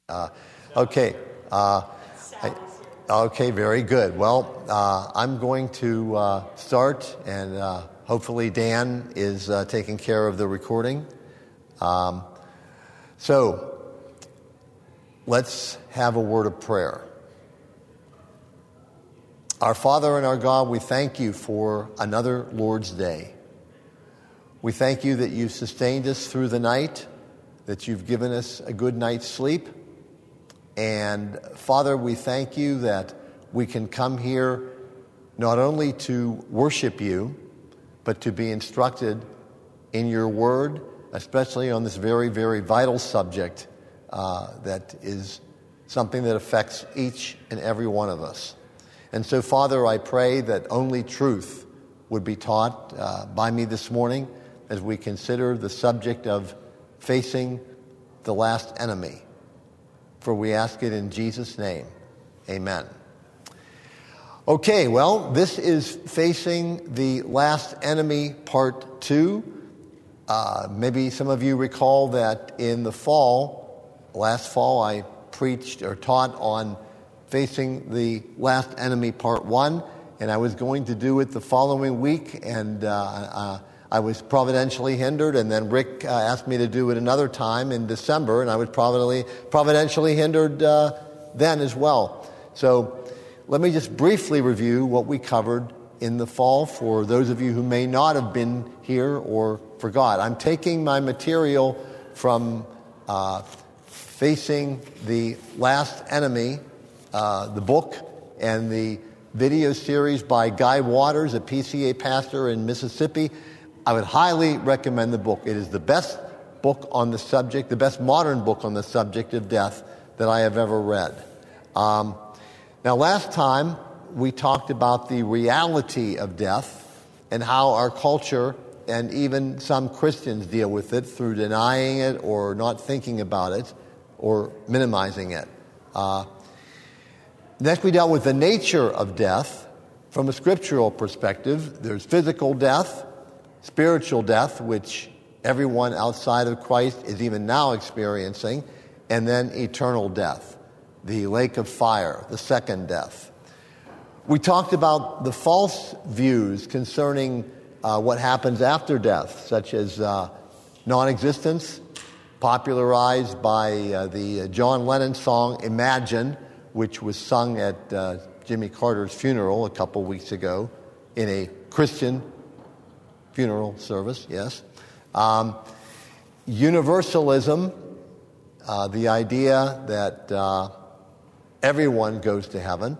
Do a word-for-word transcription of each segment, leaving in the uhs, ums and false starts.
Uh, okay. Uh, I, okay, very good. Well, uh, I'm going to uh, start, and uh, hopefully Dan is uh, taking care of the recording. Um, so, let's have a word of prayer. Our Father and our God, we thank you for another Lord's Day. We thank you that you've sustained us through the night, that you've given us a good night's sleep. And Father, we thank you that we can come here not only to worship you, but to be instructed in your word, especially on this very, very vital subject uh, that is something that affects each and every one of us. And so, Father, I pray that only truth would be taught uh, by me this morning as we consider the subject of facing the last enemy. For we ask it in Jesus' name. Amen. Okay, well, this is Facing the Last Enemy Part two. Uh, maybe some of you recall that in the fall, last fall, I preached or taught on Facing the Last Enemy Part one, and I was going to do it the following week, and uh, uh, I was providentially hindered, and then Rick uh, asked me to do it another time in December, and I was providentially, providentially hindered uh, then as well. So let me just briefly review what we covered in the fall for those of you who may not have been here or forgot. I'm taking my material from uh, Facing the Last Enemy, uh, the book, and the video series by Guy Waters, a P C A pastor in Mississippi. I would highly recommend the book. It is the best book on the subject, the best modern book on the subject of death that I have ever read. Um, now, last time we talked about the reality of death and how our culture and even some Christians deal with it through denying it or not thinking about it or minimizing it. Uh, next, we dealt with the nature of death from a scriptural perspective. There's physical death, spiritual death, which everyone outside of Christ is even now experiencing, and then eternal death, the lake of fire, the second death. We talked about the false views concerning uh, what happens after death, such as uh, non-existence, popularized by uh, the John Lennon song Imagine, which was sung at uh, Jimmy Carter's funeral a couple weeks ago in a Christian funeral service, yes. Um, universalism, uh, the idea that uh, everyone goes to heaven.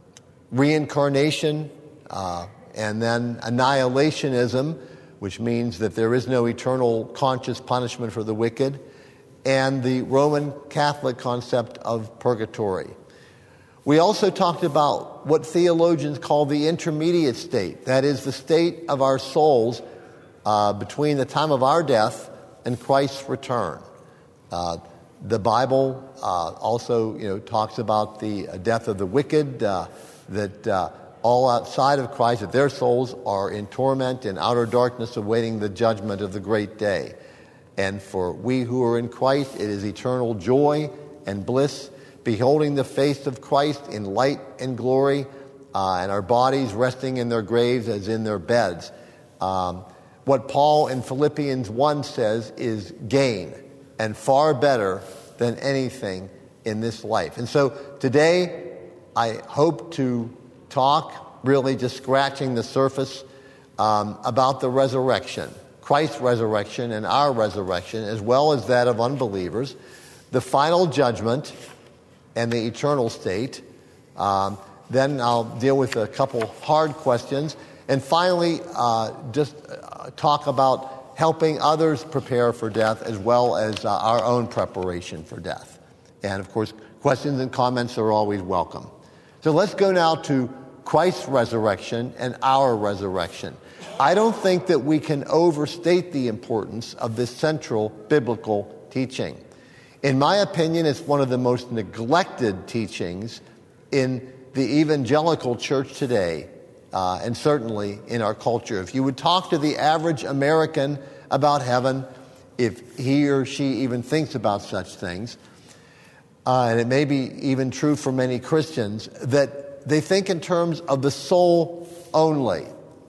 Reincarnation, uh, and then annihilationism, which means that there is no eternal conscious punishment for the wicked. And the Roman Catholic concept of purgatory. We also talked about what theologians call the intermediate state. That is the state of our souls uh, between the time of our death and Christ's return. Uh, the Bible uh, also, you know, talks about the death of the wicked, uh, that uh, all outside of Christ, that their souls are in torment and outer darkness awaiting the judgment of the great day. And for we who are in Christ, it is eternal joy and bliss, beholding the face of Christ in light and glory, uh, and our bodies resting in their graves as in their beds. Um, what Paul in Philippians one says is gain, and far better than anything in this life. And so today, I hope to talk, really just scratching the surface, um, about the resurrection, Christ's resurrection and our resurrection, as well as that of unbelievers, the final judgment, and the eternal state. Um, then I'll deal with a couple hard questions. And finally, uh, just uh, talk about helping others prepare for death as well as uh, our own preparation for death. And of course, questions and comments are always welcome. So let's go now to Christ's resurrection and our resurrection. I don't think that we can overstate the importance of this central biblical teaching. In my opinion, it's one of the most neglected teachings in the evangelical church today, uh, and certainly in our culture. If you would talk to the average American about heaven, if he or she even thinks about such things, uh, and it may be even true for many Christians, that they think in terms of the soul only.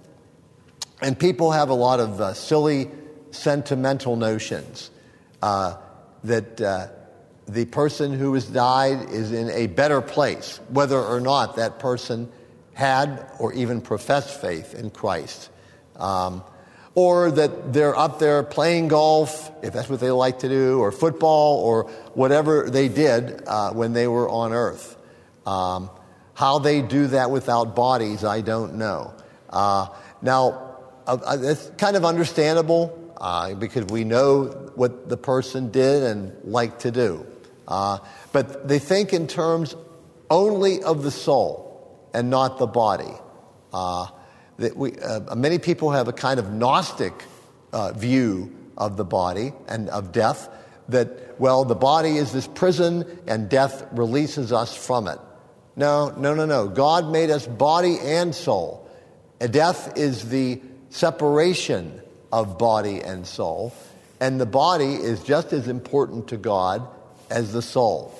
And people have a lot of uh, silly, sentimental notions uh, that uh, the person who has died is in a better place, whether or not that person had or even professed faith in Christ. Um, or that they're up there playing golf, if that's what they like to do, or football, or whatever they did uh, when they were on earth. Um, how they do that without bodies, I don't know. Uh, now, uh, it's kind of understandable uh, because we know what the person did and liked to do. Uh, but they think in terms only of the soul and not the body. Uh, that we, uh, many people have a kind of Gnostic uh, view of the body and of death, that, well, the body is this prison and death releases us from it. No, no, no, no. God made us body and soul. And death is the separation of body and soul, and the body is just as important to God as the soul.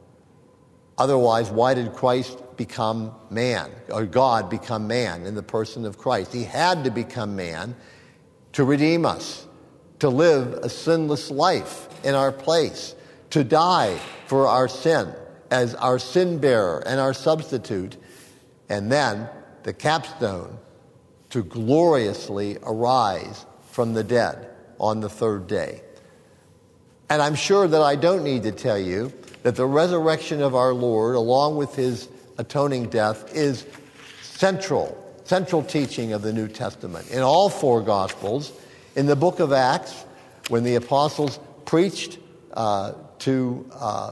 Otherwise, why did Christ become man, or God become man in the person of Christ? He had to become man to redeem us, to live a sinless life in our place, to die for our sin as our sin bearer and our substitute, and then the capstone, to gloriously arise from the dead on the third day. And I'm sure that I don't need to tell you that the resurrection of our Lord, along with his atoning death, is central, central teaching of the New Testament. In all four Gospels, in the book of Acts, when the apostles preached uh, to uh,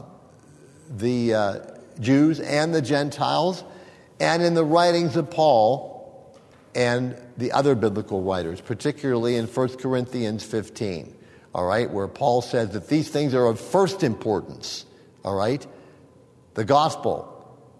the uh, Jews and the Gentiles, and in the writings of Paul and the other biblical writers, particularly in First Corinthians fifteen, all right, where Paul says that these things are of first importance, all right? The gospel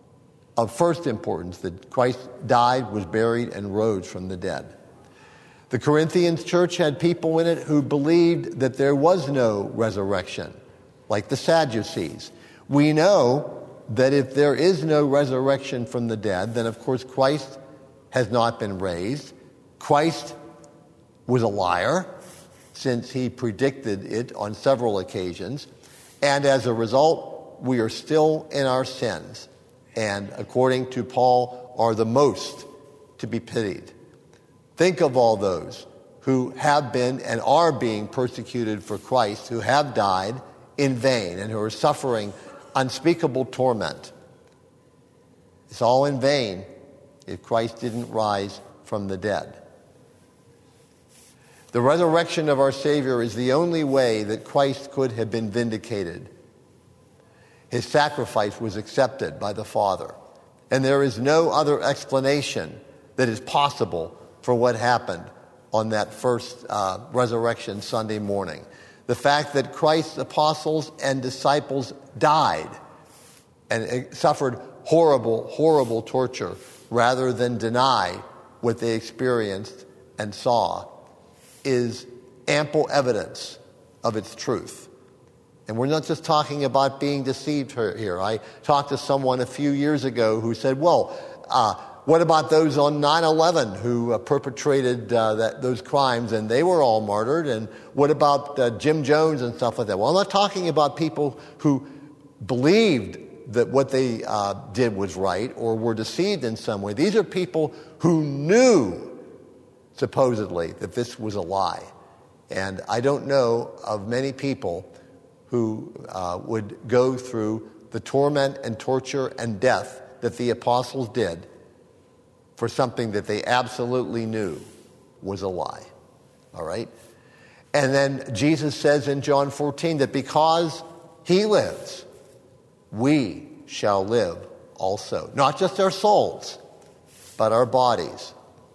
of first importance, that Christ died, was buried, and rose from the dead. The Corinthians church had people in it who believed that there was no resurrection, like the Sadducees. We know that if there is no resurrection from the dead, then of course Christ has not been raised. Christ was a liar, since he predicted it on several occasions. And as a result, we are still in our sins, and according to Paul, are the most to be pitied. Think of all those who have been and are being persecuted for Christ, who have died in vain and who are suffering unspeakable torment. It's all in vain if Christ didn't rise from the dead. The resurrection of our Savior is the only way that Christ could have been vindicated. His sacrifice was accepted by the Father, and there is no other explanation that is possible for what happened on that first uh, resurrection Sunday morning. The fact that Christ's apostles and disciples died and suffered horrible, horrible torture rather than deny what they experienced and saw is ample evidence of its truth. And we're not just talking about being deceived here. I talked to someone a few years ago who said, well, uh, what about those on nine eleven who uh, perpetrated uh, that, those crimes, and they were all martyred? And what about uh, Jim Jones and stuff like that? Well, I'm not talking about people who believed that what they uh, did was right or were deceived in some way. These are people who knew, supposedly, that this was a lie. And I don't know of many people who uh, would go through the torment and torture and death that the apostles did for something that they absolutely knew was a lie. All right? And then Jesus says in John fourteen that because he lives, we shall live also. Not just our souls, but our bodies.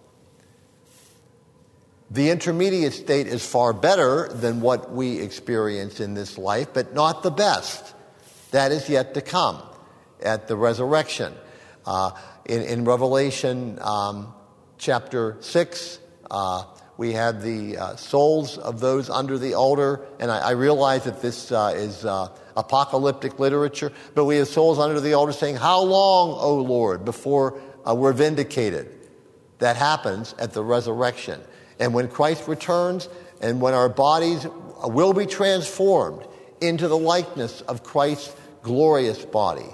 The intermediate state is far better than what we experience in this life, but not the best. That is yet to come at the resurrection. Uh, in, in Revelation um, chapter six, uh, we have the uh, souls of those under the altar, and I, I realize that this uh, is uh, apocalyptic literature. But we have souls under the altar saying, how long, O Lord, before uh, we're vindicated? That happens at the resurrection. And when Christ returns, and when our bodies will be transformed into the likeness of Christ's glorious body,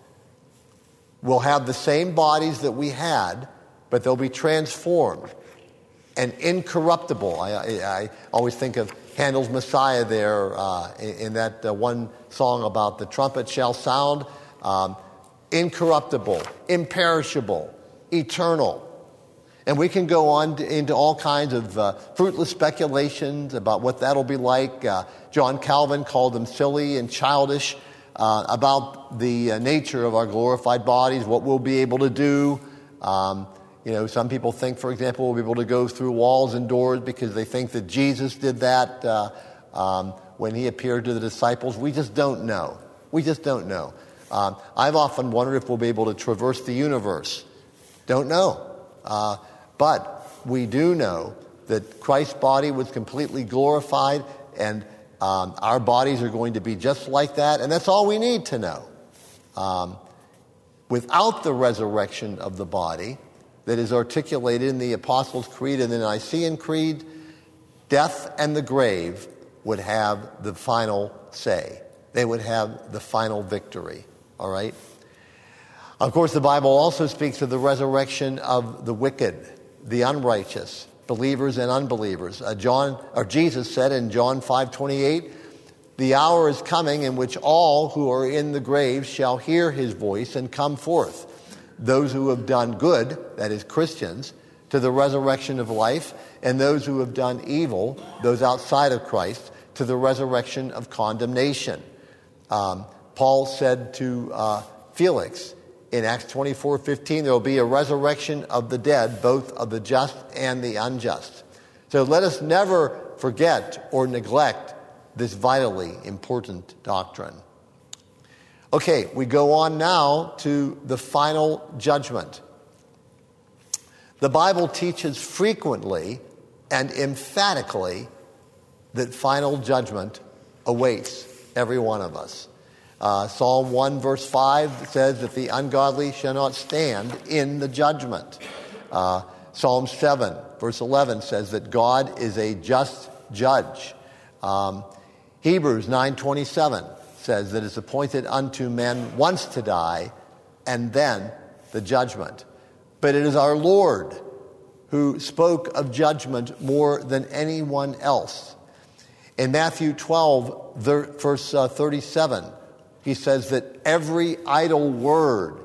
we'll have the same bodies that we had, but they'll be transformed and incorruptible. I, I, I always think of Handel's Messiah there uh, in, in that uh, one song about the trumpet shall sound. Um, incorruptible, imperishable, eternal. And we can go on to, into all kinds of uh, fruitless speculations about what that'll be like. Uh, John Calvin called them silly and childish uh, about the uh, nature of our glorified bodies, what we'll be able to do. Um, you know, some people think, for example, we'll be able to go through walls and doors because they think that Jesus did that uh, um, when he appeared to the disciples. We just don't know. We just don't know. Um, I've often wondered if we'll be able to traverse the universe. Don't know. Uh, But we do know that Christ's body was completely glorified, and um, our bodies are going to be just like that, and that's all we need to know. Um, without the resurrection of the body that is articulated in the Apostles' Creed and the Nicene Creed, death and the grave would have the final say. They would have the final victory, all right? Of course, the Bible also speaks of the resurrection of the wicked, the unrighteous, believers and unbelievers. Uh, John or Jesus said in John five twenty-eight, "The hour is coming in which all who are in the grave shall hear his voice and come forth. Those who have done good, that is Christians, to the resurrection of life, and those who have done evil, those outside of Christ, to the resurrection of condemnation." Um, Paul said to uh, Felix, in Acts twenty-four fifteen, there will be a resurrection of the dead, both of the just and the unjust. So let us never forget or neglect this vitally important doctrine. Okay, we go on now to the final judgment. The Bible teaches frequently and emphatically that final judgment awaits every one of us. Uh, Psalm one verse five says that the ungodly shall not stand in the judgment. Uh, Psalm seven verse eleven says that God is a just judge. Um, Hebrews nine twenty-seven says that it's appointed unto men once to die and then the judgment. But it is our Lord who spoke of judgment more than anyone else. In Matthew twelve verse thirty-seven, he says that every idle word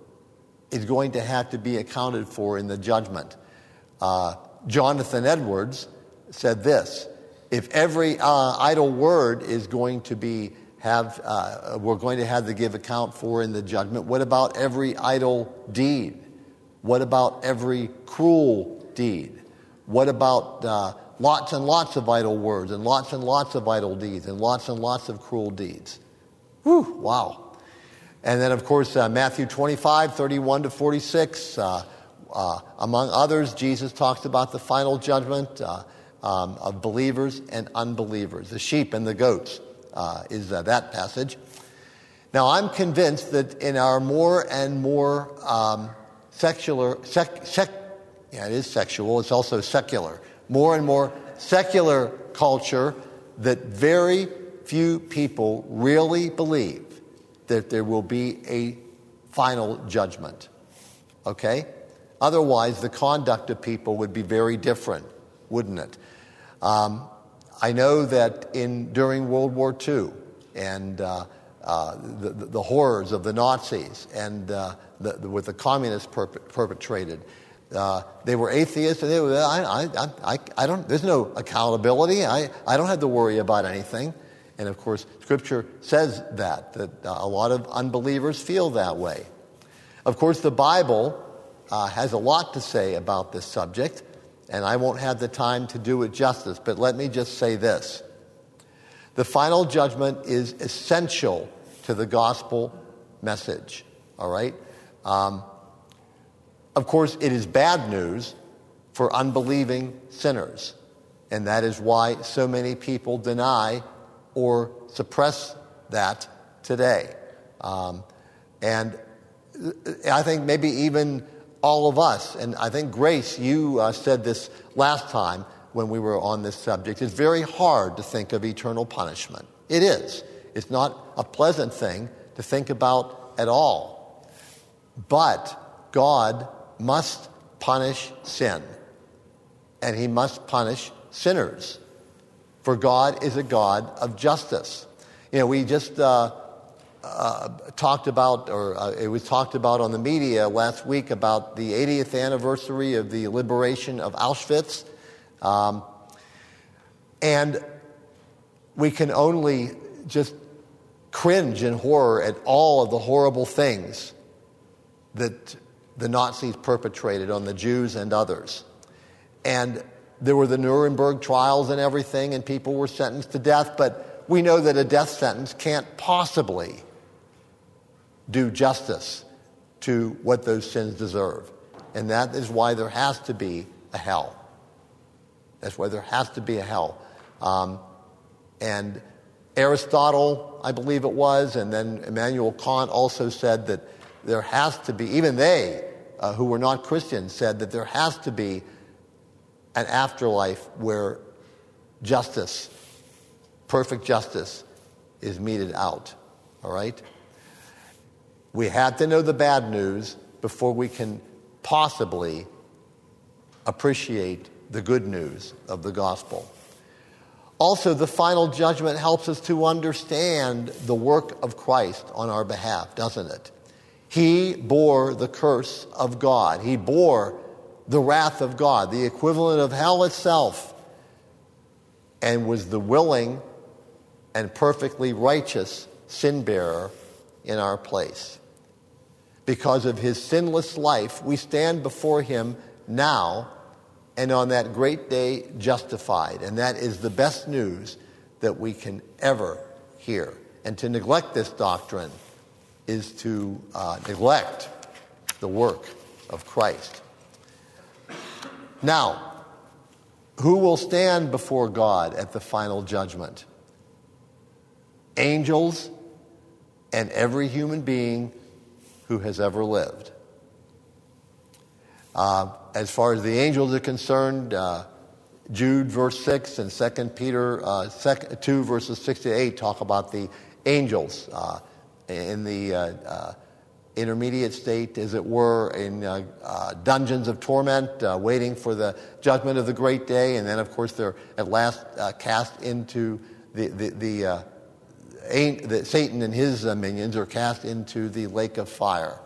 is going to have to be accounted for in the judgment. Uh, Jonathan Edwards said this: if every uh, idle word is going to be have, uh, we're going to have to give account for in the judgment, what about every idle deed? What about every cruel deed? What about uh, lots and lots of idle words and lots and lots of idle deeds and lots and lots of cruel deeds? Whew, wow. And then, of course, uh, Matthew twenty-five, thirty-one to forty-six, uh, uh, among others, Jesus talks about the final judgment uh, um, of believers and unbelievers. The sheep and the goats uh, is uh, that passage. Now, I'm convinced that in our more and more um, secular, sec, sec, yeah, it is sexual, it's also secular, more and more secular culture, that very few people really believe that there will be a final judgment. Okay? Otherwise, the conduct of people would be very different, wouldn't it? Um, I know that in during World War Two and uh, uh, the, the horrors of the Nazis and uh, the, the, what the communists perp- perpetrated, uh, they were atheists, and they were, I, I, I, I don't. There's no accountability. I, I don't have to worry about anything. And of course, Scripture says that, that uh, a lot of unbelievers feel that way. Of course, the Bible uh, has a lot to say about this subject, and I won't have the time to do it justice, but let me just say this. The final judgment is essential to the gospel message, all right? Um, of course, it is bad news for unbelieving sinners, and that is why so many people deny or suppress that today. Um, and I think maybe even all of us, and I think, Grace, you uh, said this last time when we were on this subject, it's very hard to think of eternal punishment. It is. It's not a pleasant thing to think about at all. But God must punish sin, and he must punish sinners, for God is a God of justice. You know, we just uh, uh, talked about, or uh, it was talked about on the media last week about the eightieth anniversary of the liberation of Auschwitz. Um, and we can only just cringe in horror at all of the horrible things that the Nazis perpetrated on the Jews and others. And there were the Nuremberg trials and everything, and people were sentenced to death, but we know that a death sentence can't possibly do justice to what those sins deserve. And that is why there has to be a hell. That's why there has to be a hell. Um, and Aristotle, I believe it was, and then Immanuel Kant also said that there has to be, even they, uh, who were not Christians, said that there has to be an afterlife where justice, perfect justice, is meted out. All right? We have to know the bad news before we can possibly appreciate the good news of the gospel. Also, the final judgment helps us to understand the work of Christ on our behalf, doesn't it? He bore the curse of God. He bore the wrath of God, the equivalent of hell itself, and was the willing and perfectly righteous sin bearer in our place. Because of his sinless life, we stand before him now and on that great day justified. And that is the best news that we can ever hear. And to neglect this doctrine is to uh, neglect the work of Christ. Now, who will stand before God at the final judgment? Angels and every human being who has ever lived. Uh, as far as the angels are concerned, uh, Jude verse six and Second Peter uh, two verses six to eight talk about the angels uh, in the uh, uh, intermediate state, as it were, in uh, uh, dungeons of torment, uh, waiting for the judgment of the great day, and then, of course, they're at last uh, cast into the the, the, uh, the Satan and his uh, minions are cast into the lake of fire.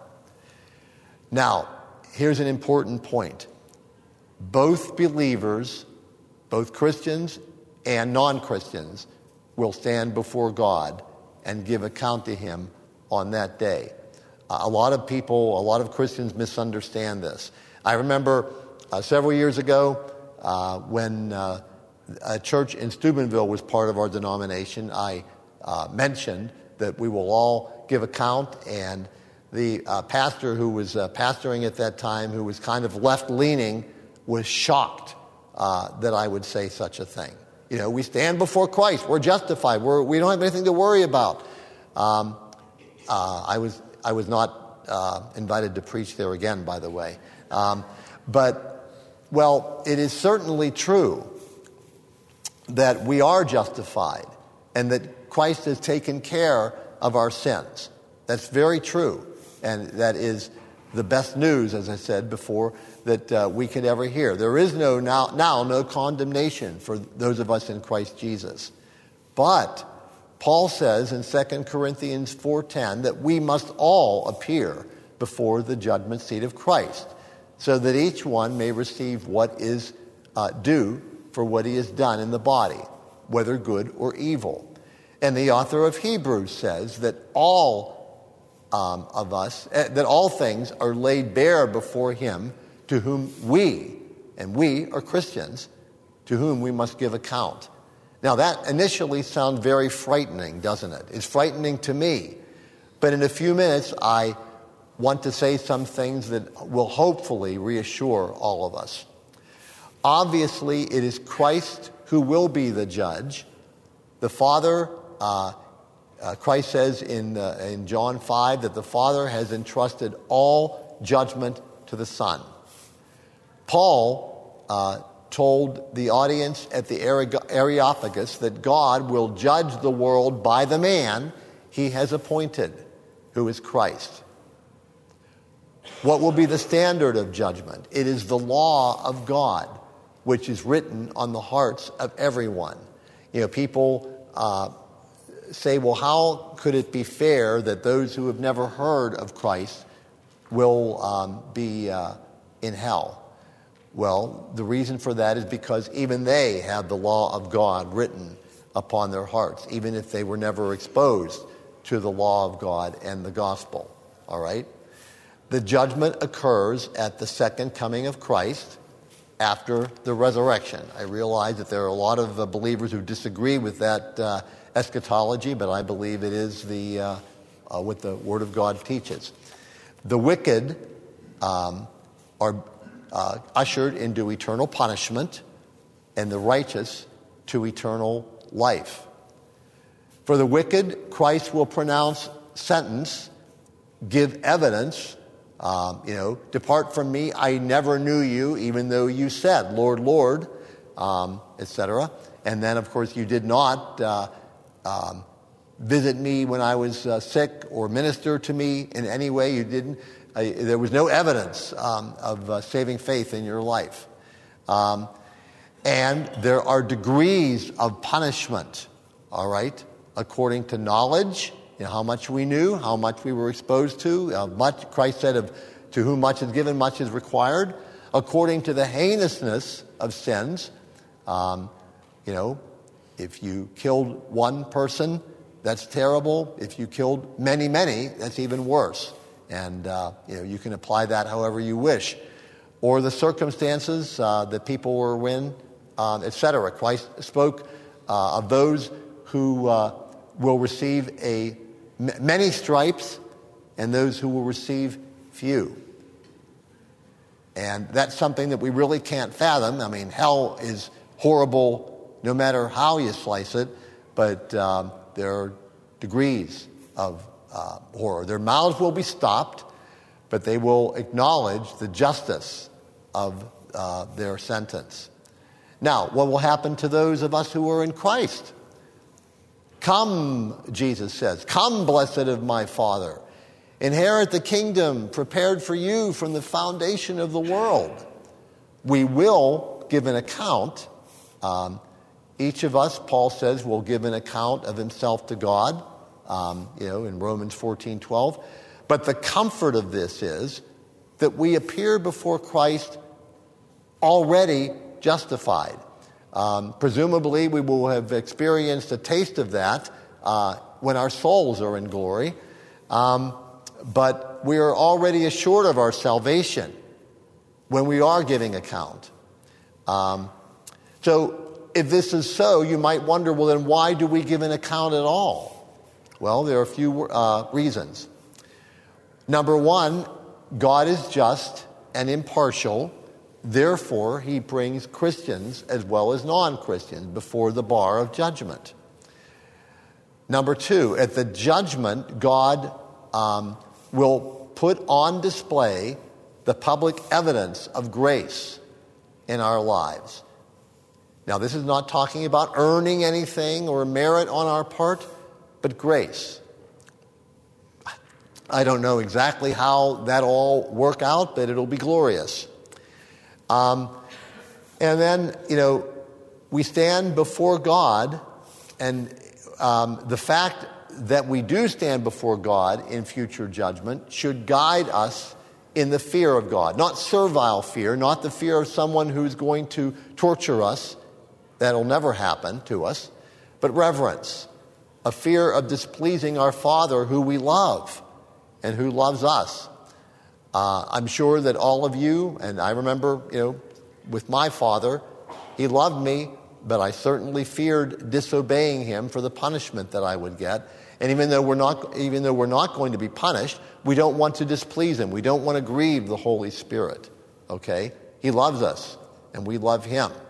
Now, here's an important point. Both believers, both Christians and non-Christians, will stand before God and give account to him on that day. Uh, a lot of people, a lot of Christians misunderstand this. I remember uh, several years ago uh, when uh, a church in Steubenville was part of our denomination, I uh, mentioned that we will all give account, and the uh, pastor who was uh, pastoring at that time, who was kind of left-leaning, was shocked uh, that I would say such a thing. You know, we stand before Christ. We're justified. We're, we don't have anything to worry about. Um, uh, I was I was not uh, invited to preach there again, by the way. Um, but, well, it is certainly true that we are justified and that Christ has taken care of our sins. That's very true. And that is the best news, as I said before, that uh, we could ever hear. There is no now, now no condemnation for those of us in Christ Jesus. But Paul says in Second Corinthians four ten that we must all appear before the judgment seat of Christ, so that each one may receive what is uh, due for what he has done in the body, whether good or evil. And the author of Hebrews says that all Um, of us, uh, that all things are laid bare before him, to whom we, and we are Christians, to whom we must give account. Now that initially sounds very frightening, doesn't it? It's frightening to me. But in a few minutes, I want to say some things that will hopefully reassure all of us. Obviously, it is Christ who will be the judge. The Father uh, uh, Christ says in, uh, in John five that the Father has entrusted all judgment to the Son. Paul uh, told the audience at the Areopagus that God will judge the world by the man he has appointed, who is Christ. What will be the standard of judgment? It is the law of God, which is written on the hearts of everyone. You know, people uh, say, well, how could it be fair that those who have never heard of Christ will um, be uh, in hell? Well, the reason for that is because even they have the law of God written upon their hearts, even if they were never exposed to the law of God and the gospel. All right? The judgment occurs at the second coming of Christ after the resurrection. I realize that there are a lot of uh, believers who disagree with that uh, eschatology, but I believe it is the uh, uh, what the Word of God teaches. The wicked um, are uh, ushered into eternal punishment, and the righteous to eternal life. For the wicked, Christ will pronounce sentence, give evidence, um, you know, depart from me, I never knew you, even though you said, Lord, Lord, um, et cetera. And then, of course, you did not uh, um, visit me when I was uh, sick or minister to me in any way. You didn't. Uh, there was no evidence um, of uh, saving faith in your life. Um, and there are degrees of punishment, all right, according to knowledge, you know, how much we knew, how much we were exposed to. Uh, much, Christ said, of, to whom much is given, much is required. According to the heinousness of sins, um, you know, if you killed one person, that's terrible. If you killed many, many, that's even worse. And, uh, you know, you can apply that however you wish. Or the circumstances uh, that people were in, uh, et cetera. Christ spoke uh, of those who uh, will receive a m- many stripes and those who will receive few. And that's something that we really can't fathom. I mean, hell is horrible no matter how you slice it, but um, there are degrees of uh, horror. Their mouths will be stopped, but they will acknowledge the justice of uh, their sentence. Now, what will happen to those of us who are in Christ? Come, Jesus says, come, blessed of my Father. Inherit the kingdom prepared for you from the foundation of the world. We will give an account. Um, each of us, Paul says, will give an account of himself to God, um, you know, in Romans fourteen twelve. But the comfort of this is that we appear before Christ already justified. Um, presumably, we will have experienced a taste of that uh, when our souls are in glory. Um, but we are already assured of our salvation when we are giving account. Um, so if this is so, you might wonder, well, then why do we give an account at all? Well, there are a few uh, reasons. Number one, God is just and impartial. Therefore, he brings Christians as well as non-Christians before the bar of judgment. Number two, at the judgment, God um, will put on display the public evidence of grace in our lives. Now, this is not talking about earning anything or merit on our part, but grace. I don't know exactly how that all work out, but it'll be glorious. Um, and then, you know, we stand before God, and um, the fact that we do stand before God in future judgment should guide us in the fear of God. Not servile fear, not the fear of someone who's going to torture us. That'll never happen to us. But reverence, a fear of displeasing our Father who we love and who loves us. Uh, I'm sure that all of you, and I remember, you know, with my father, he loved me, but I certainly feared disobeying him for the punishment that I would get. And even though we're not, even though we're not going to be punished, we don't want to displease him. We don't want to grieve the Holy Spirit. Okay? He loves us, and we love him.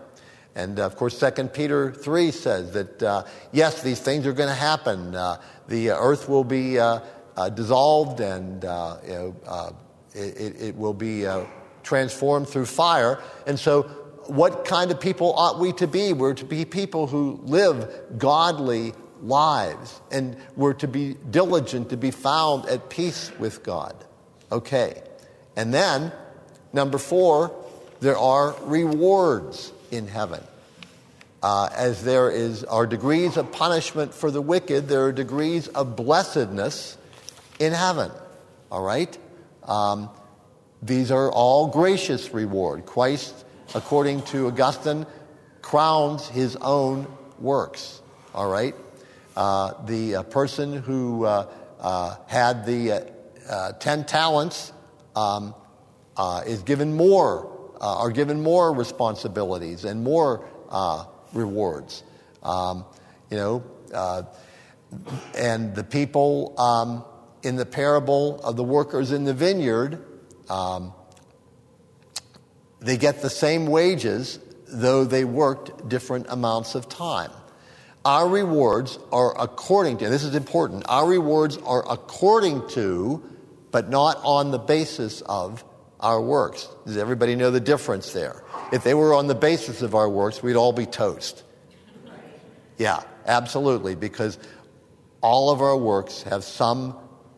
And, of course, Second Peter three says that, uh, yes, these things are going to happen. Uh, the earth will be uh, uh, dissolved and uh, you know, uh, it, it will be uh, transformed through fire. And so what kind of people ought we to be? We're to be people who live godly lives, and we're to be diligent to be found at peace with God. Okay. And then, number four, there are rewards in heaven. Uh, as there is are degrees of punishment for the wicked, there are degrees of blessedness in heaven. All right? Um, these are all gracious reward. Christ, according to Augustine, crowns his own works. All right? Uh, the uh, person who uh, uh, had the uh, uh, ten talents um, uh, is given more, uh, are given more responsibilities and more uh, rewards. Um, you know, uh, and the people um, in the parable of the workers in the vineyard, um, they get the same wages, though they worked different amounts of time. Our rewards are according to, and this is important, our rewards are according to, but not on the basis of our works. Does everybody know the difference there? If they were on the basis of our works, we'd all be toast. Yeah, absolutely, because all of our works have some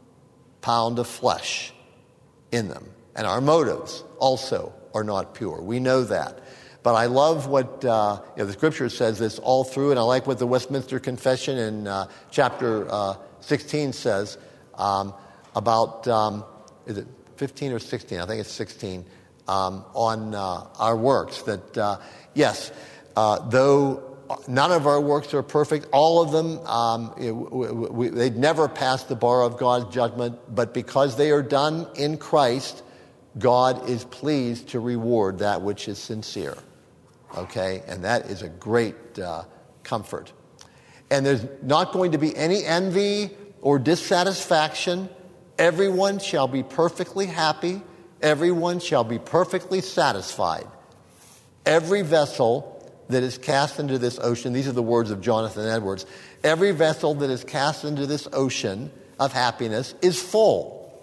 pound of flesh in them, and our motives also are not pure. We know that. But I love what uh, you know, the Scripture says this all through, and I like what the Westminster Confession in uh, chapter uh, sixteen says um, about, um, is it fifteen or sixteen? I think it's sixteen, um, on uh, our works. That, uh, yes, uh, though none of our works are perfect, all of them, um, you know, we, we, they'd never pass the bar of God's judgment, but because they are done in Christ, God is pleased to reward that which is sincere. Okay, and that is a great uh, comfort. And there's not going to be any envy or dissatisfaction. Everyone shall be perfectly happy. Everyone shall be perfectly satisfied. Every vessel that is cast into this ocean, these are the words of Jonathan Edwards, every vessel that is cast into this ocean of happiness is full,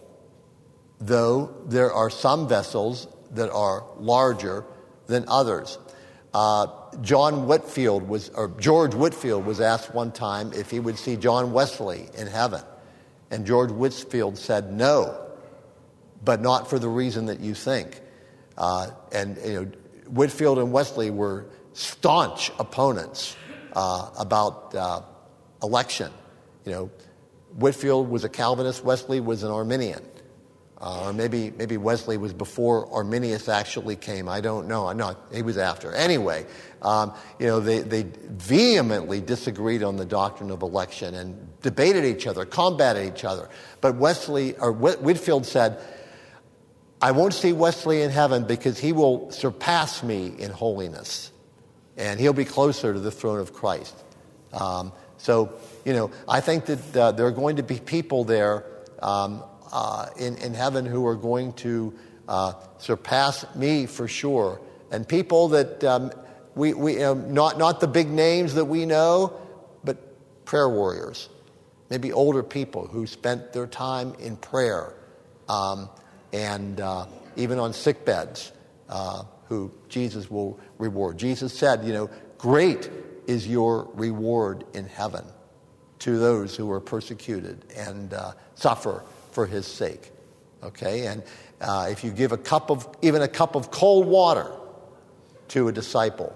though there are some vessels that are larger than others. Uh, John Whitfield was, or George Whitfield was asked one time if he would see John Wesley in heaven. And George Whitfield said no, but not for the reason that you think. Uh, and you know, Whitfield and Wesley were staunch opponents uh, about uh, election. You know, Whitfield was a Calvinist, Wesley was an Arminian. Uh, or maybe maybe Wesley was before Arminius actually came. I don't know. No, he was after. Anyway, um, you know, they, they vehemently disagreed on the doctrine of election and debated each other, combated each other. But Wesley or Whitfield said, "I won't see Wesley in heaven because he will surpass me in holiness, and he'll be closer to the throne of Christ." Um, so, you know, I think that uh, there are going to be people there. Um, Uh, in, in heaven who are going to uh, surpass me for sure. And people that um, we, we um, not, not the big names that we know, but prayer warriors, maybe older people who spent their time in prayer um, and uh, even on sick beds, uh, who Jesus will reward. Jesus said, you know, great is your reward in heaven to those who are persecuted and uh, suffer for his sake. Okay, and uh, if you give a cup of, even a cup of cold water to a disciple,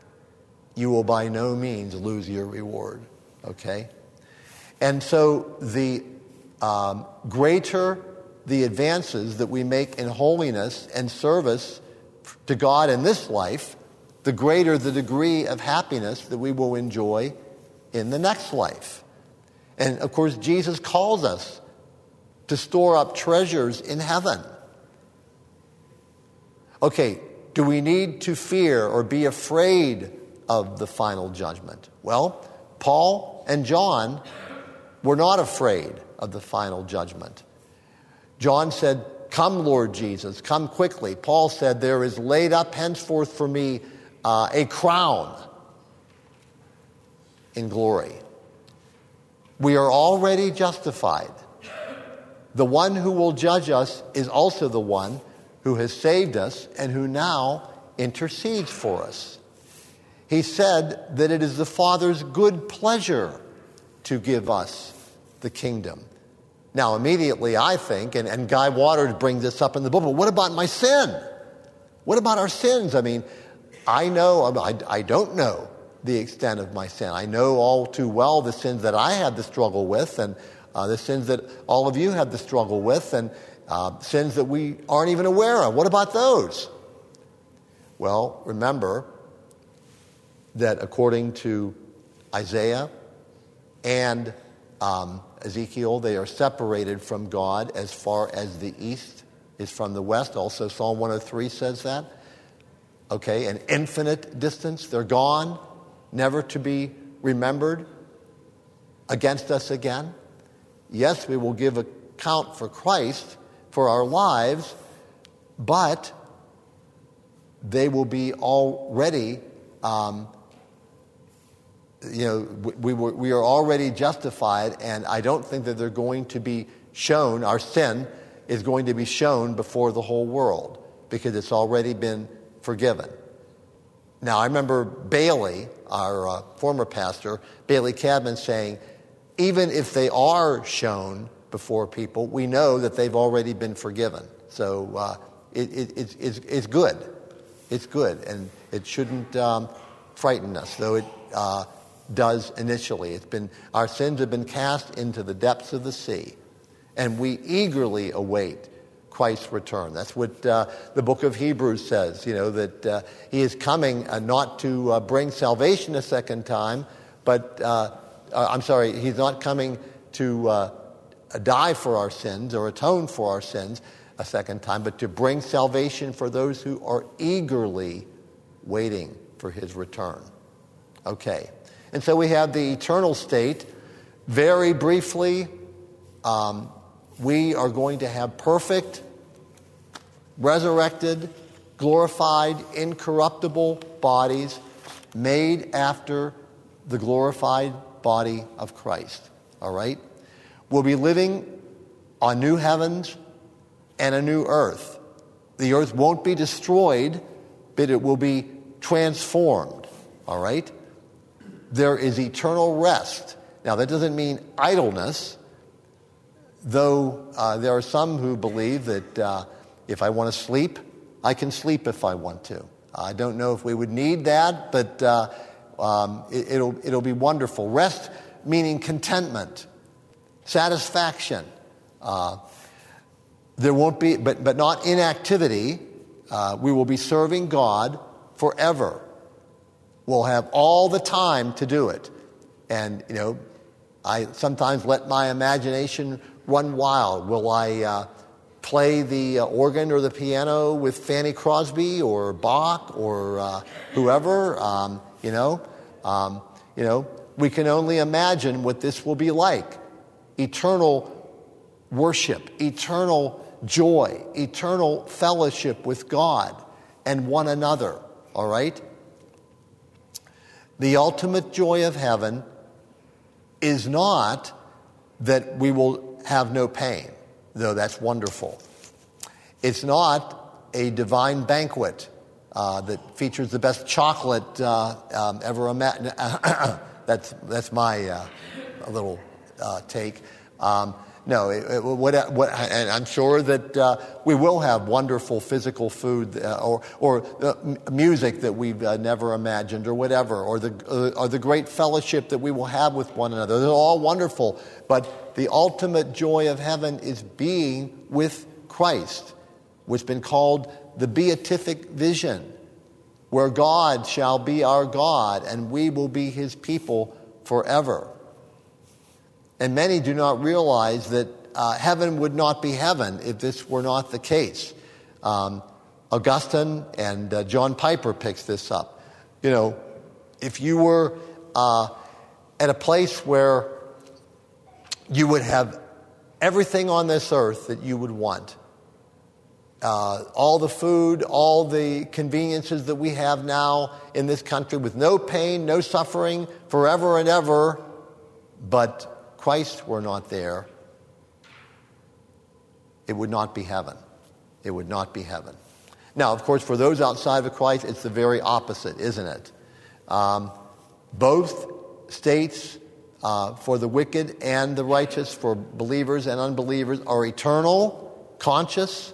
you will by no means lose your reward. Okay, and so the um, greater the advances that we make in holiness and service to God in this life, the greater the degree of happiness that we will enjoy in the next life. And of course, Jesus calls us to store up treasures in heaven. Okay, do we need to fear or be afraid of the final judgment? Well, Paul and John were not afraid of the final judgment. John said, "Come, Lord Jesus, come quickly." Paul said, "There is laid up henceforth for me uh, a crown in glory. We are already justified. The one who will judge us is also the one who has saved us and who now intercedes for us. He said that it is the Father's good pleasure to give us the kingdom. Now, immediately I think, and, and Guy Waters brings this up in the book, but what about my sin? What about our sins? I mean, I know, I, I don't know the extent of my sin. I know all too well the sins that I had to struggle with, and uh, the sins that all of you have to struggle with, and uh, sins that we aren't even aware of. What about those? Well, remember that according to Isaiah and um, Ezekiel, they are separated from God as far as the east is from the west. Also, Psalm one oh three says that. Okay, an infinite distance. They're gone, never to be remembered against us again. Yes, we will give account for Christ, for our lives, but they will be already, um, you know, we, we, we are already justified, and I don't think that they're going to be shown, our sin is going to be shown before the whole world, because it's already been forgiven. Now, I remember Bailey, our uh, former pastor, Bailey Cadman, saying, even if they are shown before people, we know that they've already been forgiven. So uh, it, it, it's, it's, it's good. It's good, and it shouldn't um, frighten us, though it uh, does initially. It's been, our sins have been cast into the depths of the sea, and we eagerly await Christ's return. That's what uh, the book of Hebrews says, you know, that uh, he is coming uh, not to uh, bring salvation a second time, but, uh, uh, I'm sorry, he's not coming to uh, die for our sins or atone for our sins a second time, but to bring salvation for those who are eagerly waiting for his return. Okay. And so we have the eternal state. Very briefly, um, we are going to have perfect, resurrected, glorified, incorruptible bodies made after the glorified body of Christ. All right? We'll be living on new heavens and a new earth. The earth won't be destroyed, but it will be transformed. All right? There is eternal rest. Now, that doesn't mean idleness, though uh, there are some who believe that uh, if I want to sleep, I can sleep if I want to. I don't know if we would need that, but uh, um, it, it'll, it'll be wonderful. Rest meaning contentment, satisfaction. Uh, there won't be, but, but not inactivity. Uh, we will be serving God forever. We'll have all the time to do it. And, you know, I sometimes let my imagination run wild. Will I uh, play the uh, organ or the piano with Fanny Crosby or Bach or uh, whoever? Um, you know, um, you know, we can only imagine what this will be like. Eternal worship, eternal joy, eternal fellowship with God and one another. All right? The ultimate joy of heaven is not that we will have no pain, though that's wonderful. It's not a divine banquet uh, that features the best chocolate uh, um, ever imagined. that's that's my uh, little uh, take. Um, no, it, it, what, what, and I'm sure that uh, we will have wonderful physical food uh, or or uh, music that we've uh, never imagined or whatever, or the uh, or the great fellowship that we will have with one another. They're all wonderful, but the ultimate joy of heaven is being with Christ, which has been called the beatific vision, where God shall be our God and we will be his people forever. And many do not realize that uh, heaven would not be heaven if this were not the case. Um, Augustine and uh, John Piper picks this up. You know, if you were uh, at a place where you would have everything on this earth that you would want, uh, all the food, all the conveniences that we have now in this country with no pain, no suffering, forever and ever, but Christ were not there, it would not be heaven. It would not be heaven. Now, of course, for those outside of Christ, it's the very opposite, isn't it? Um, both states, uh, for the wicked and the righteous, for believers and unbelievers, are eternal, conscious.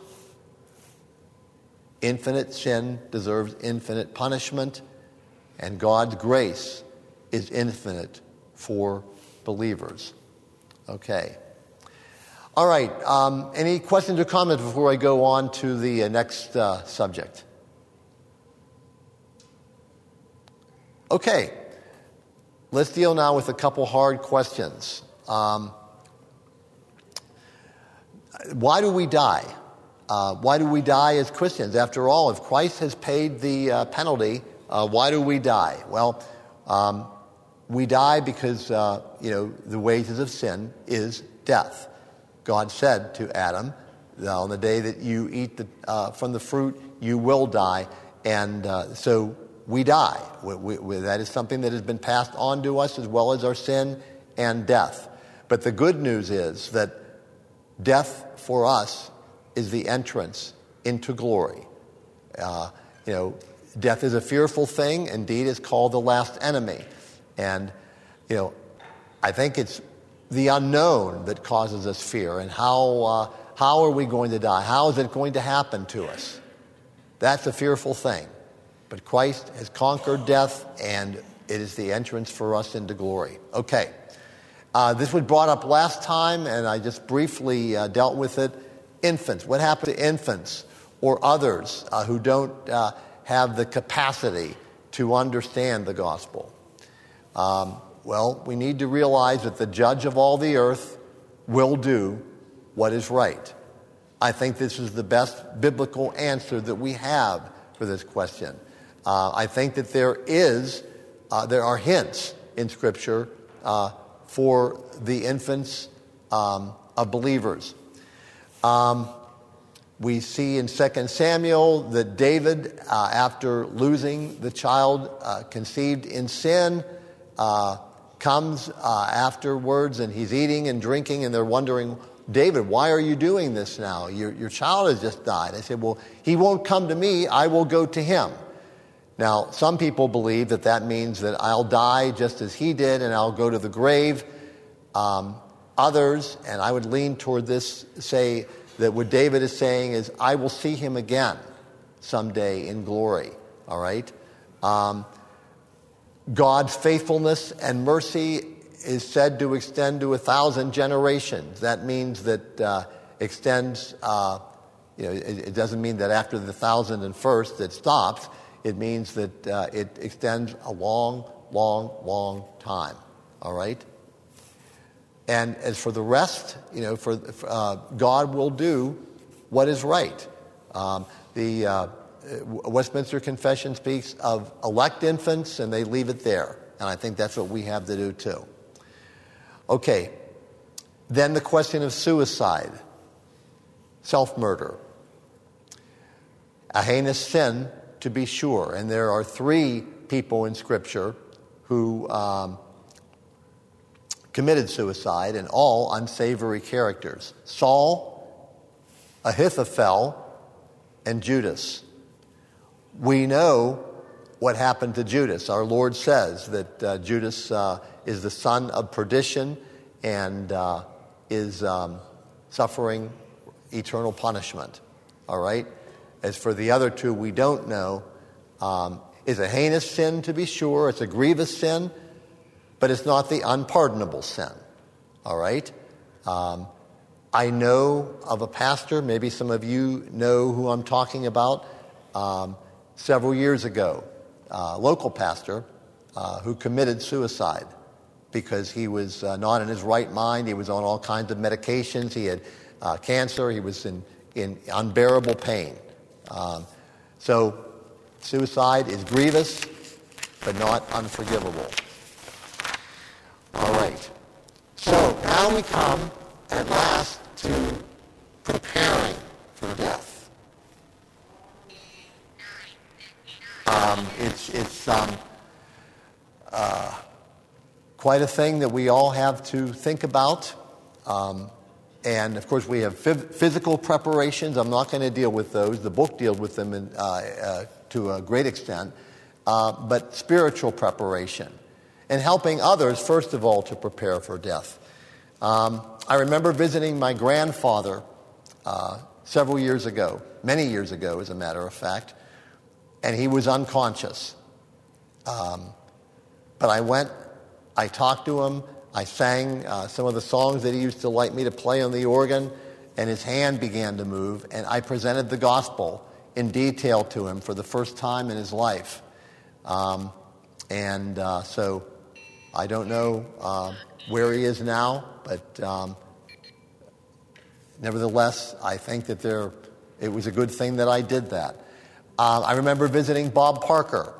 Infinite sin deserves infinite punishment, and God's grace is infinite for believers. Okay. All right. Um, any questions or comments before I go on to the uh, next uh, subject? Okay. Let's deal now with a couple hard questions. Um, why do we die? Uh, why do we die as Christians? After all, if Christ has paid the uh, penalty, uh, why do we die? Well, um, we die because uh, you know the wages of sin is death. God said to Adam, on the day that you eat the, uh, from the fruit, you will die. And uh, so we die. We, we, we, that is something that has been passed on to us, as well as our sin and death. But the good news is that death for us is the entrance into glory. Uh, you know, death is a fearful thing. Indeed, it's called the last enemy. And, you know, I think it's the unknown that causes us fear, and how uh, how are we going to die? How is it going to happen to us? That's a fearful thing. But Christ has conquered death, and it is the entrance for us into glory. Okay. Uh, this was brought up last time, and I just briefly uh, dealt with it. Infants. What happened to infants or others uh, who don't uh, have the capacity to understand the gospel? Um, Well, we need to realize that the judge of all the earth will do what is right. I think this is the best biblical answer that we have for this question. Uh, I think that there is, uh, there are hints in Scripture uh, for the infants um, of believers. Um, we see in Second Samuel that David, uh, after losing the child uh, conceived in sin, uh, comes uh, afterwards, and he's eating and drinking, and they're wondering, David, why are you doing this now? Your, your child has just died. I said, well, he won't come to me. I will go to him. Now, some people believe that that means that I'll die just as he did, and I'll go to the grave. Um, others, and I would lean toward this, say that what David is saying is, I will see him again someday in glory. All right? Um, God's faithfulness and mercy is said to extend to a thousand generations. That means that uh, extends, uh, you know, it, it doesn't mean that after the thousand and first it stops. It means that uh, it extends a long, long, long time. All right? And as for the rest, you know, for uh, God will do what is right. Um, the uh, Westminster Confession speaks of elect infants, and they leave it there. And I think that's what we have to do too. Okay. Then the question of suicide, self-murder. A heinous sin, to be sure. And there are three people in Scripture who um, committed suicide, and all unsavory characters. Saul, Ahithophel, and Judas. We know what happened to Judas. Our Lord says that uh, Judas uh, is the son of perdition and uh, is um, suffering eternal punishment. All right? As for the other two, we don't know. Um, it's a heinous sin, to be sure. It's a grievous sin, but it's not the unpardonable sin. All right? Um, I know of a pastor, maybe some of you know who I'm talking about, um, several years ago, a local pastor uh, who committed suicide because he was uh, not in his right mind. He was on all kinds of medications. He had uh, cancer. He was in, in unbearable pain. Um, so suicide is grievous, but not unforgivable. All right. So now we come at last to preparing for death. Um, it's it's um, uh, quite a thing that we all have to think about. Um, and, of course, we have f- physical preparations. I'm not going to deal with those. The book deals with them in, uh, uh, to a great extent. Uh, but spiritual preparation and helping others, first of all, to prepare for death. Um, I remember visiting my grandfather uh, several years ago, many years ago, as a matter of fact, and he was unconscious. Um, but I went, I talked to him, I sang uh, some of the songs that he used to like me to play on the organ, and his hand began to move, and I presented the gospel in detail to him for the first time in his life. Um, and uh, so I don't know uh, where he is now, but um, nevertheless, I think that there it was a good thing that I did that. Uh, I remember visiting Bob Parker,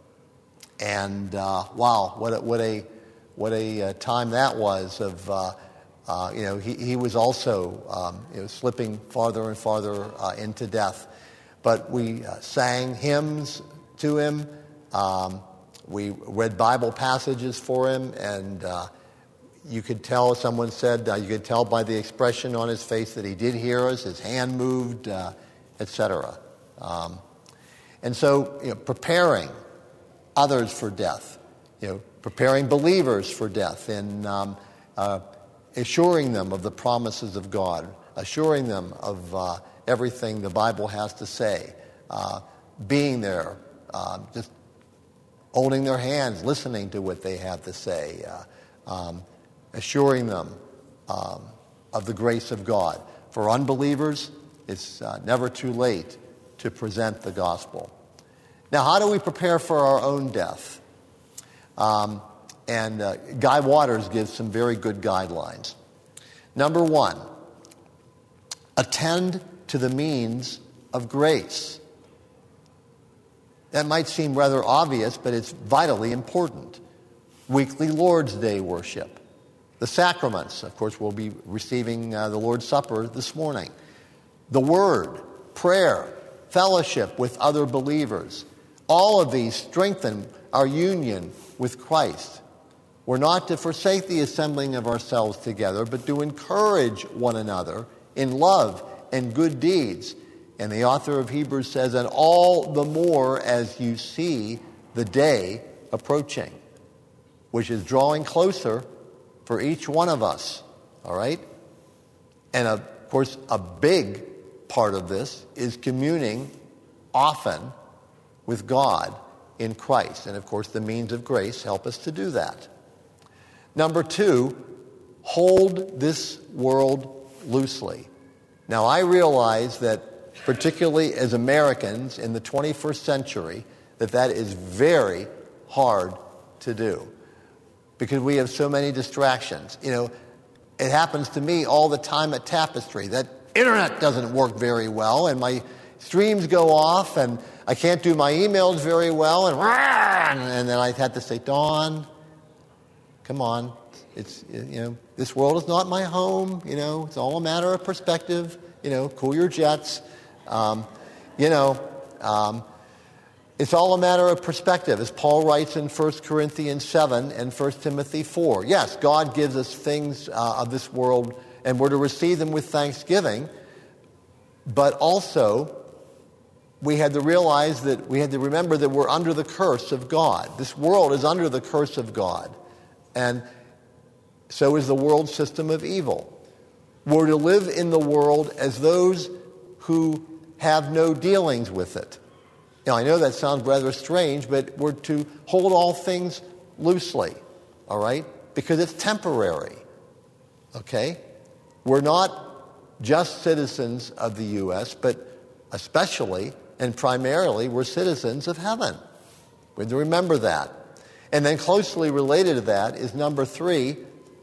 and uh, wow, what a, what a what a uh, time that was. Of uh, uh, you know, he he was also um, you know slipping farther and farther uh, into death, but we uh, sang hymns to him. Um, we read Bible passages for him, and uh, you could tell, someone said, uh, you could tell by the expression on his face that he did hear us, his hand moved, uh, et cetera. Um, and so, you know, preparing others for death, you know, preparing believers for death, and um, uh, assuring them of the promises of God, assuring them of uh, everything the Bible has to say, uh, being there, uh, just holding their hands, listening to what they have to say, uh, um, assuring them um, of the grace of God. For unbelievers, it's uh, never too late to present the gospel. Now, how do we prepare for our own death? Um, and uh, Guy Waters gives some very good guidelines. Number one, attend to the means of grace. That might seem rather obvious, but it's vitally important. Weekly Lord's Day worship. The sacraments. Of course, we'll be receiving uh, the Lord's Supper this morning. The Word, prayer, fellowship with other believers. All of these strengthen our union with Christ. We're not to forsake the assembling of ourselves together, but to encourage one another in love and good deeds. And the author of Hebrews says, and all the more as you see the day approaching, which is drawing closer for each one of us, all right? And of course, a big part of this is communing often with God in Christ. And of course, the means of grace help us to do that. Number two, hold this world loosely. Now, I realize that particularly as Americans in the twenty-first century, that that is very hard to do because we have so many distractions. You know, it happens to me all the time at Tapestry. That internet doesn't work very well, and my streams go off, and I can't do my emails very well, and and then I had to say, Dawn, come on, it's, you know, this world is not my home. You know, it's all a matter of perspective. You know, cool your jets. Um, you know, um, it's all a matter of perspective, as Paul writes in First Corinthians seven and First Timothy four. Yes, God gives us things uh, of this world, and we're to receive them with thanksgiving, but also we had to realize that we had to remember that we're under the curse of God. This world is under the curse of God, and so is the world system of evil. We're to live in the world as those who have no dealings with it. Now, I know that sounds rather strange, but we're to hold all things loosely, all right? Because it's temporary, okay? We're not just citizens of the U S, but especially and primarily we're citizens of heaven. We have to remember that. And then closely related to that is number three,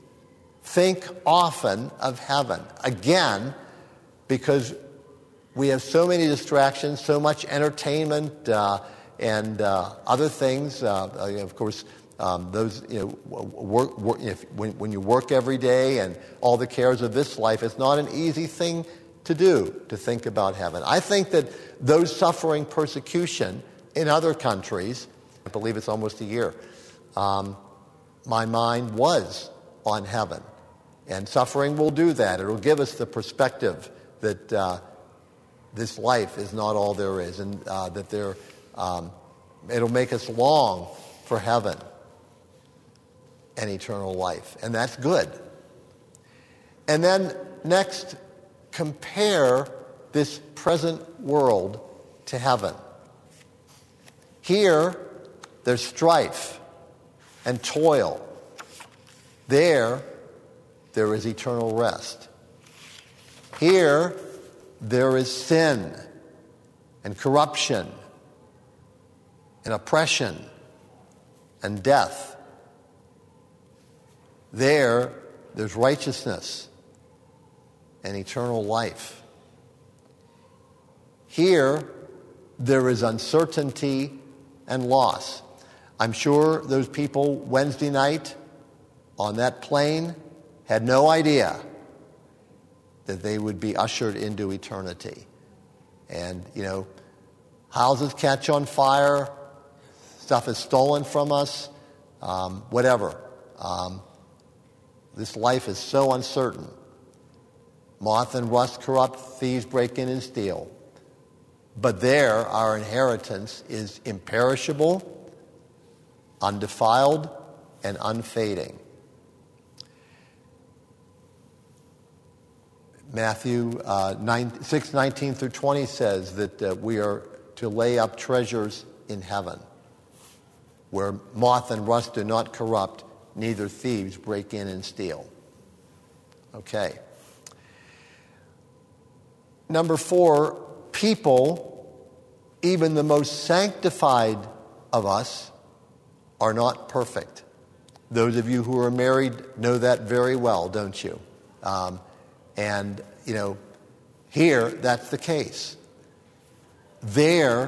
think often of heaven. Again, because we have so many distractions, so much entertainment uh, and uh, other things. Uh, of course, um, those you know, work, work, if, when, when you work every day and all the cares of this life, it's not an easy thing to do to think about heaven. I think that those suffering persecution In other countries, I believe it's almost a year, um, my mind was on heaven. And suffering will do that. It will give us the perspective that uh, this life is not all there is, and uh, that there, um, it'll make us long for heaven and eternal life. And that's good. And then next, compare this present world to heaven. Here, there's strife and toil. There, there is eternal rest. Here, there is sin and corruption and oppression and death. There, there's righteousness and eternal life. Here, there is uncertainty and loss. I'm sure those people Wednesday night on that plane had no idea that they would be ushered into eternity. And, you know, houses catch on fire, stuff is stolen from us, um, whatever. Um, this life is so uncertain. Moth and rust corrupt, thieves break in and steal. But there, our inheritance is imperishable, undefiled, and unfading. Matthew uh, nine, six nineteen through twenty says that uh, we are to lay up treasures in heaven, where moth and rust do not corrupt, neither thieves break in and steal. Okay. Number four, people, even the most sanctified of us, are not perfect. Those of you who are married know that very well, don't you? Um, and, you know, here, that's the case. There,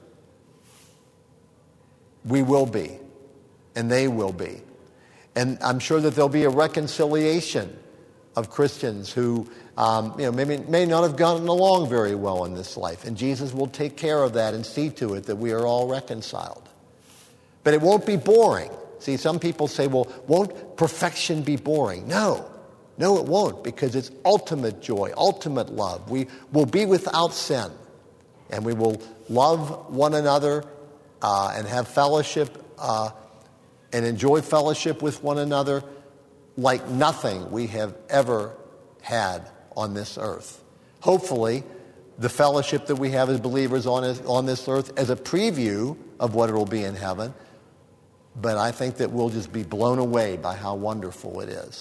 we will be, and they will be. And I'm sure that there'll be a reconciliation of Christians who um, you know, maybe may not have gotten along very well in this life. And Jesus will take care of that and see to it that we are all reconciled. But it won't be boring. See, some people say, well, won't perfection be boring? No. No, it won't, because it's ultimate joy, ultimate love. We will be without sin, and we will love one another uh, and have fellowship uh, and enjoy fellowship with one another like nothing we have ever had on this earth. Hopefully, the fellowship that we have as believers on, on this earth as a preview of what it will be in heaven, but I think that we'll just be blown away by how wonderful it is.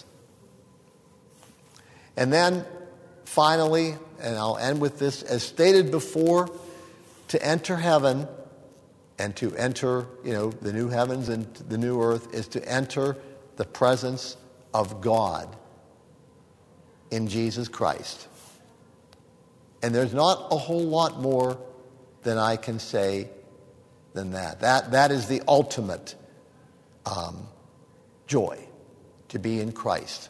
And then, finally, and I'll end with this, as stated before, to enter heaven and to enter, you know, the new heavens and the new earth is to enter the presence of God in Jesus Christ. And there's not a whole lot more than I can say than that. That, that is the ultimate um, joy, to be in Christ.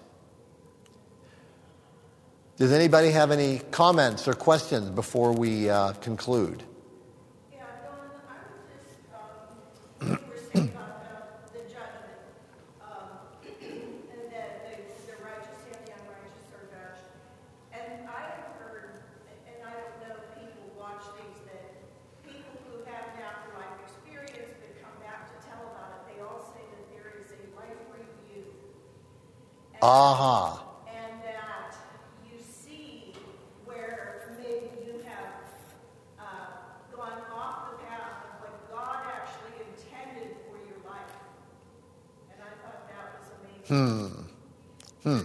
Does anybody have any comments or questions before we uh, conclude? Yeah, Don, I was just, um, you were saying about uh, the judgment, um, and that the, the righteous and the unrighteous are judged. And I have heard, and I don't know if people watch these, that people who have an afterlife experience that come back to tell about it, they all say that there is a life review. Aha. Uh-huh. Hmm. Hmm.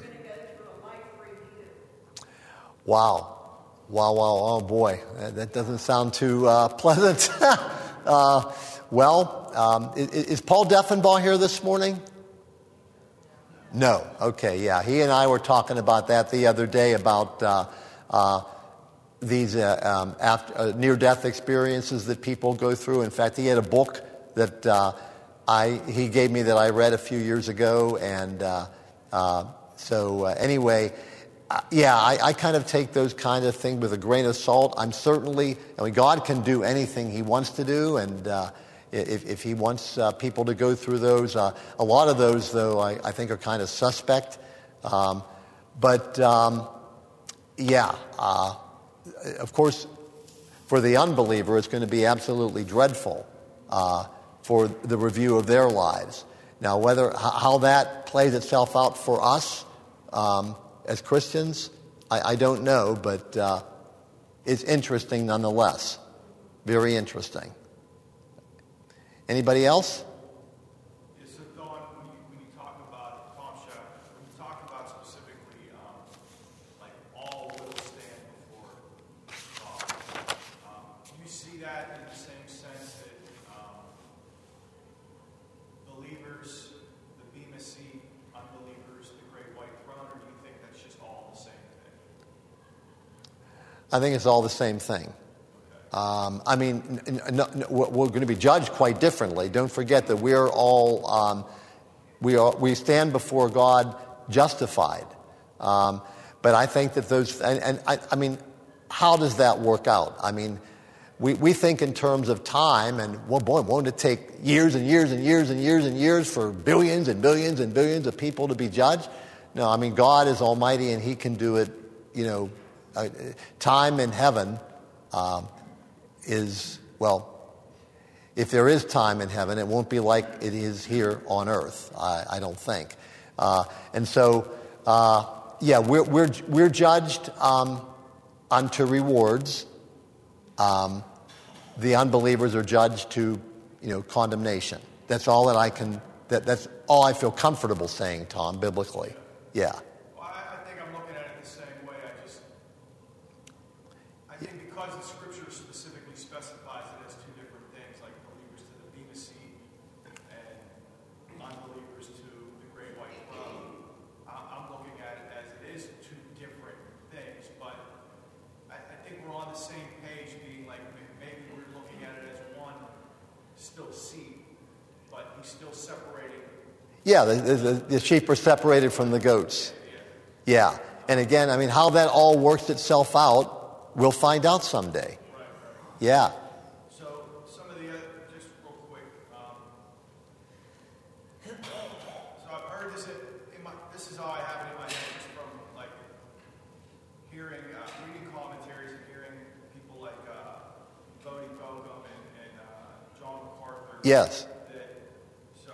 Wow. Wow, wow, oh boy. That doesn't sound too uh, pleasant. uh, well, um, is, is Paul Deffenbaugh here this morning? No. Okay, yeah. He and I were talking about that the other day, about uh, uh, these uh, um, after, uh, near-death experiences that people go through. In fact, he had a book that uh, I he gave me that I read a few years ago, and uh, uh, so uh, anyway, yeah, I, I kind of take those kind of things with a grain of salt. I'm certainly, I mean, God can do anything he wants to do, and uh, if, if he wants uh, people to go through those, uh, a lot of those, though, I, I think are kind of suspect. Um, but, um, yeah, uh, of course, for the unbeliever, it's going to be absolutely dreadful uh, for the review of their lives. Now, whether how that plays itself out for us um, as Christians, I, I don't know, but uh, it's interesting nonetheless. Very interesting. Anybody else? Yeah, so Don, when you, when you talk about Tom Shepherd, when you talk about specifically, um, like all will stand before God, um, do you see that in the same sense that um, believers, the Bema Seat, unbelievers, the Great White Throne, or do you think that's just all the same thing? I think it's all the same thing. Um, I mean, n- n- n- we're going to be judged quite differently. Don't forget that we're all um, we are we stand before God justified. Um, but I think that those and, and I, I mean, how does that work out? I mean, we we think in terms of time, and well, boy, won't it take years and years and years and years and years for billions and billions and billions of people to be judged? No, I mean, God is almighty, and He can do it. You know, uh, time in heaven. Um, is, well, if there is time in heaven, it won't be like it is here on earth, I, I don't think. Uh, and so, uh, yeah, we're, we're, we're judged um, unto rewards. Um, the unbelievers are judged to, you know, condemnation. That's all that I can, that, that's all I feel comfortable saying, Tom, biblically. Yeah. Well, I, I think I'm looking at it the same way. I just, I think because the Scripture specifically specifies it as two different things, like believers to the Bema Seat and unbelievers to the Great White Throne, I'm looking at it as it is two different things. But I, I think we're on the same page, being like maybe we're looking at it as one still seat, but he's still separating. Yeah, the, the, the sheep are separated from the goats. Yeah. And again, I mean, how that all works itself out, we'll find out someday. Yeah. So some of the other, just real quick. Um, so I've heard this. In my, this is all I have it in my head, just from like hearing, uh, reading commentaries and hearing people like uh, Bodie Bogum and, and uh, John MacArthur. Yes. That so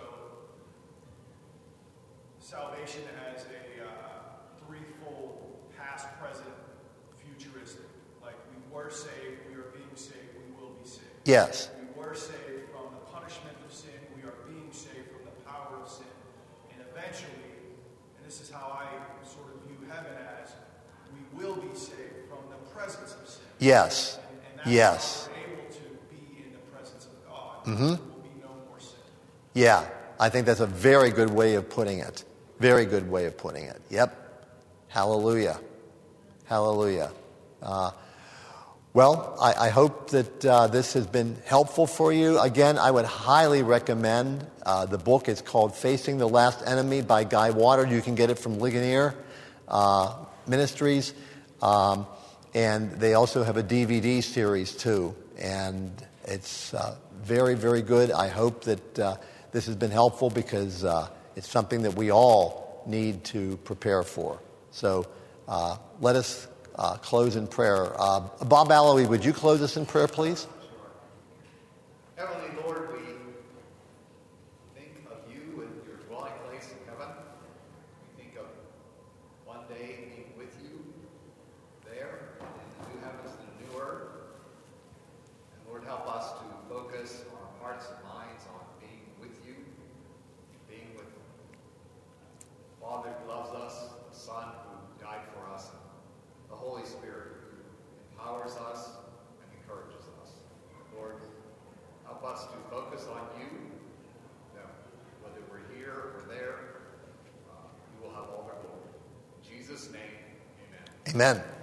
salvation has a uh, threefold: past, present, futuristic. Like we were saved, we are being saved, we will be saved. Yes. We were saved from the punishment of sin. We are being saved from the power of sin. And eventually, and this is how I sort of view heaven as, we will be saved from the presence of sin. Yes. And, and that's Yes. how we're able to be in the presence of God. Mm-hmm. There will be no more sin. Yeah. I think that's a very good way of putting it. Very good way of putting it. Yep. Hallelujah. Hallelujah. Uh, Well, I, I hope that uh, this has been helpful for you. Again, I would highly recommend uh, the book. It's called Facing the Last Enemy by Guy Water. You can get it from Ligonier uh, Ministries. Um, and they also have a D V D series, too. And it's uh, very, very good. I hope that uh, this has been helpful because uh, it's something that we all need to prepare for. So uh, let us Uh, close in prayer. Uh, Bob Alloway, would you close us in prayer, please? Heavenly Lord, we think of you and your dwelling place in heaven. We think of one day being with you there in the new heavens and the new earth. And Lord, help us to focus our hearts and minds on being with you, being with the Father who loves us, the Son who died for us, and the Holy Spirit who empowers us and encourages us. Lord, help us to focus on you. That whether we're here or there, uh, you will have all the glory. In Jesus' name, amen. Amen.